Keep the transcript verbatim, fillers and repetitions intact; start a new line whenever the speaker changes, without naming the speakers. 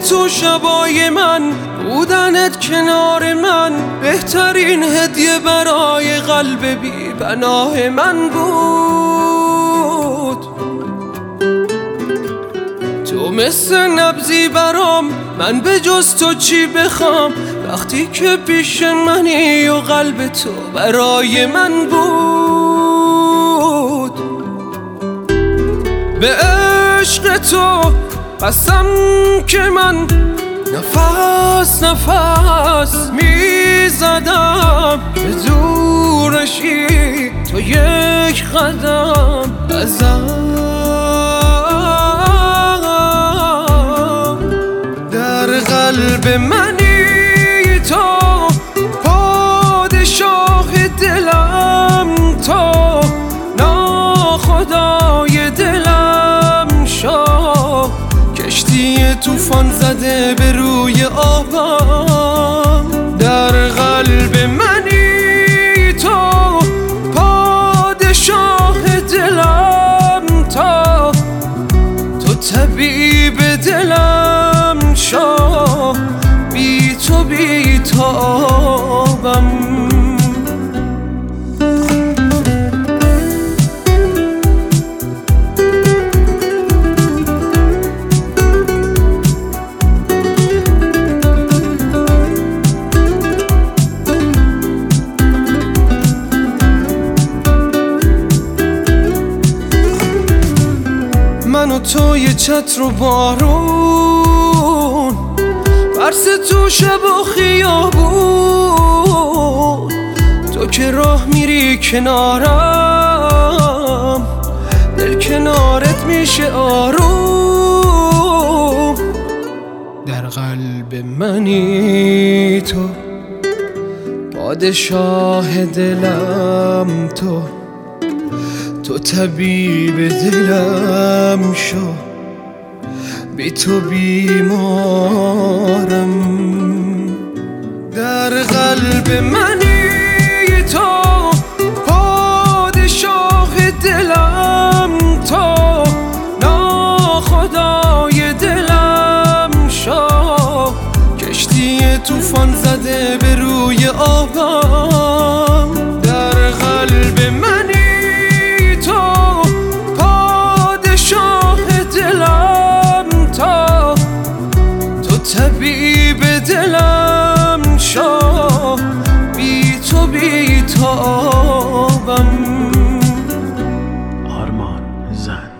تو شبای من، بودنت کنار من بهترین هدیه برای قلب بی پناه من بود. تو مثل نبضی برام، من به جز تو چی بخوام وقتی که پیش منی و قلب تو برای من بود. به عشق تو قسم که من نفس نفس میزدم، به دورشی تو یک قدم ازم. در قلب منی تو، پادشاه دلم تو، ناخدای دلم شو، کشتی طوفان زده به روی آبم. در قلب منی تو، پادشاه دلم تو، تو طبیب دلم شو، بی تو بی تابم. من و تو یه چتر و بارون، برس تو شب و خیابون، تو که راه میری کنارم، دل کنارت میشه آروم. در قلب منی تو، پادشاه دلم تو، تو طبیب دلم شو، بی تو بیمارم. در قلب منی تو، پادشاه دلم تو، ناخدای دلم شو، کشتی طوفان زده به روی آبم. در قلب منی طبیب دلم شو، بی تو بی تابم.
آرمان زن.